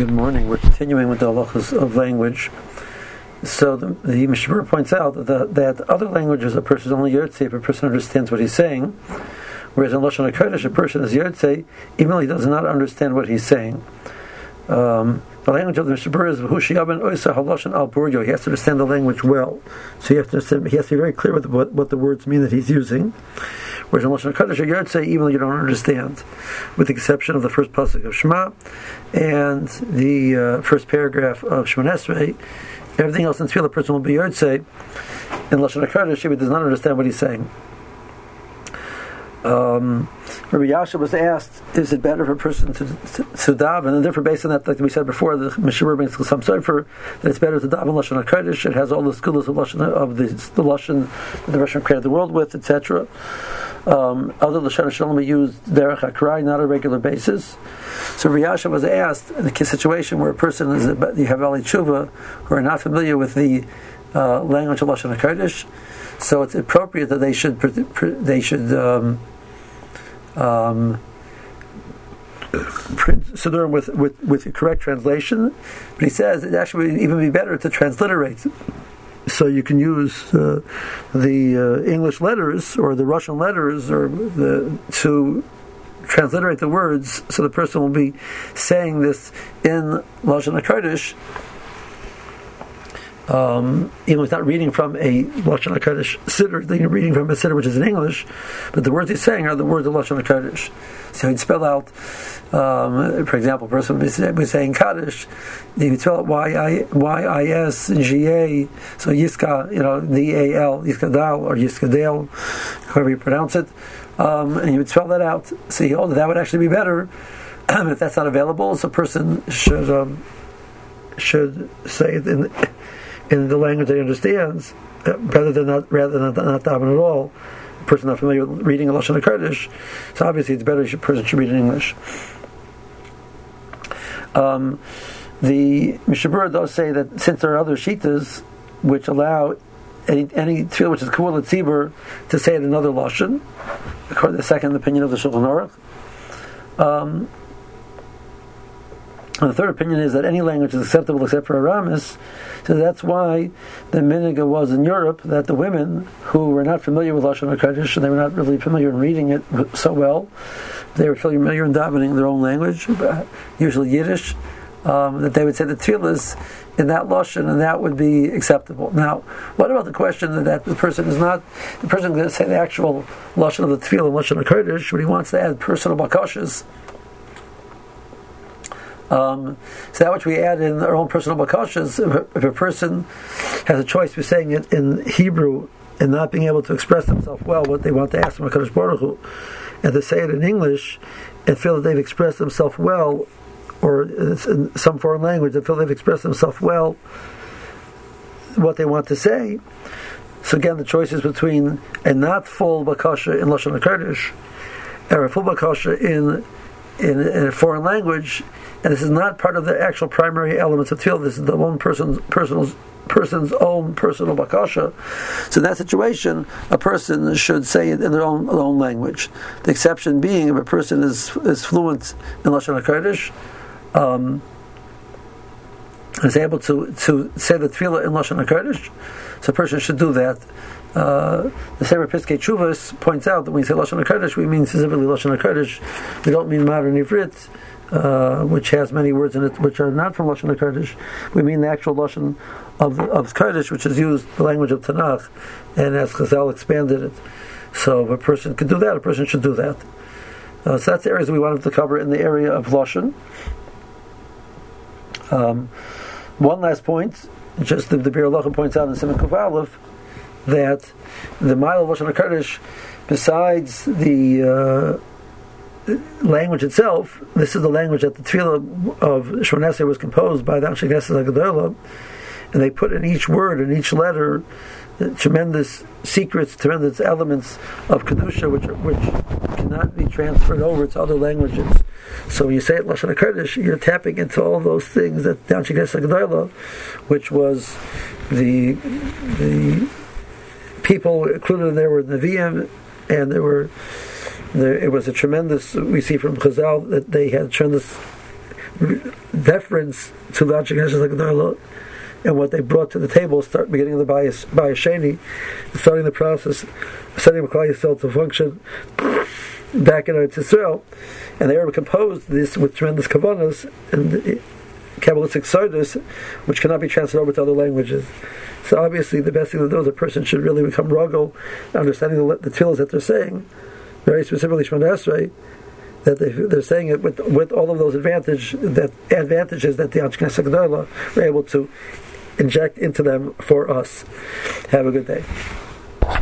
Good morning. We're continuing with the halachas of language. So the Mishnah points out that other languages a person is only Yertzei if a person understands what he's saying, whereas in Lashon HaKodesh a person is Yertzei even though he does not understand what he's saying. The language of the Mishnah is V'hushiyaben Oisa Halashon Al Buryo. He has to understand the language well, so he has to be very clear with what the words mean that he's using. Whereas in Lashon HaKodesh, you're say even though you don't understand, with the exception of the first pasuk of Shema and the first paragraph of Shemon Esrei, everything else in Tefillah, the person will be Yertzei. In Lashon HaKodesh, if he does not understand what he's saying. Rabbi Yasha was asked, is it better for a person to daven? And therefore, based on that, like we said before, the Mishnah brings some sofer that it's better to daven Lashon HaKodesh. It has all the schools of Lashon of the Lashon that the Russian created the world with, etc. Other Lashon Shalom are used derech hakrai, not on a regular basis. So Rabbi Yasha was asked in a situation where a person is you have Ali Tshuva who are not familiar with the language of Lashon HaKodesh, so it's appropriate that they should print Siddurim with the correct translation. But he says it actually would even be better to transliterate. So you can use the English letters or the Russian letters to transliterate the words, so the person will be saying this in Lashon HaKodesh. Even though he's not reading from a Lashon HaKodesh siddur, he's reading from a siddur which is in English, but the words he's saying are the words of Lashon HaKodesh. So he'd spell out, for example, a person would be saying Kaddish, he would spell out Y-I-S-G-A, so Yiska, D-A-L, Yiskadal, or Yiskadel, however you pronounce it, and he would spell that out. So that would actually be better. If that's not available, so a person should say it in the language that he understands, rather than not daven at all. A person not familiar with reading a Lashon HaKodesh, so obviously it's better a person should read in English. The Mishnah does say that since there are other shittas which allow any tefillah which is kavua l'tzibur to say it in another Lashon, according to the second opinion of the Shulchan Aruch. And the third opinion is that any language is acceptable except for Aramis. So that's why the minhag was in Europe that the women who were not familiar with Lashon HaKodesh, and they were not really familiar in reading it so well, they were familiar in davening their own language, usually Yiddish, that they would say the tefillahs in that Lashon, and that would be acceptable. Now, what about the question that the person is going to say the actual Lashon of the tefillah in Lashon HaKodesh, but he wants to add personal bakashas? So that which we add in our own personal bakashas, if a person has a choice between saying it in Hebrew and not being able to express themselves well, what they want to ask from HaKadosh Baruch Hu, and to say it in English and feel that they've expressed themselves well, or in some foreign language and feel they've expressed themselves well, what they want to say. So again, the choice is between a not full bakasha in Lashon HaKodesh or a full bakasha in a foreign language, and this is not part of the actual primary elements of tefillah. This is the one person's own personal bakasha. So in that situation, a person should say it in their own language. The exception being if a person is fluent in Lashon HaKodesh, is able to say the tefillah in Lashon HaKodesh, so a person should do that. The Sefer Piskei Teshuvos points out that when we say Lashon HaKodesh, we mean specifically Lashon HaKodesh. We don't mean modern Ivrit, which has many words in it which are not from Lashon HaKodesh. We mean the actual Lashon of Kodesh, which is used the language of Tanakh, and as Chazal expanded it. So if a person could do that, a person should do that. So that's the areas we wanted to cover in the area of Lashon. One last point, just the Biur Halacha points out in Siman Kuf Aleph, that the mile of Lashon HaKodesh, besides the language itself, this is the language that the tefillah of Shemon Esrei was composed by the Anshe Knesset HaGedolah, and they put in each word, in each letter, tremendous secrets, tremendous elements of Kedusha, which cannot be transferred over to other languages. So when you say it Lashon HaKodesh, you're tapping into all those things that the Anshe Knesset HaGedolah, which was the people included in there were Nevi'im, and it was a tremendous, we see from Chazal that they had tremendous deference to the Anshe Knesset HaGedolah and what they brought to the table, beginning of the Bayis Sheni, starting the process, setting Klal Yisrael to function back in Eretz Yisrael, and they were composed this with tremendous kavanas and Kabbalistic sodas, which cannot be translated over to other languages. So obviously, the best thing to do is a person should really become ragel, understanding the tefillos that they're saying, very specifically Shemona Esrei, that they're saying it with all of those advantages that the Anshe Knesset HaGedolah were able to inject into them for us. Have a good day.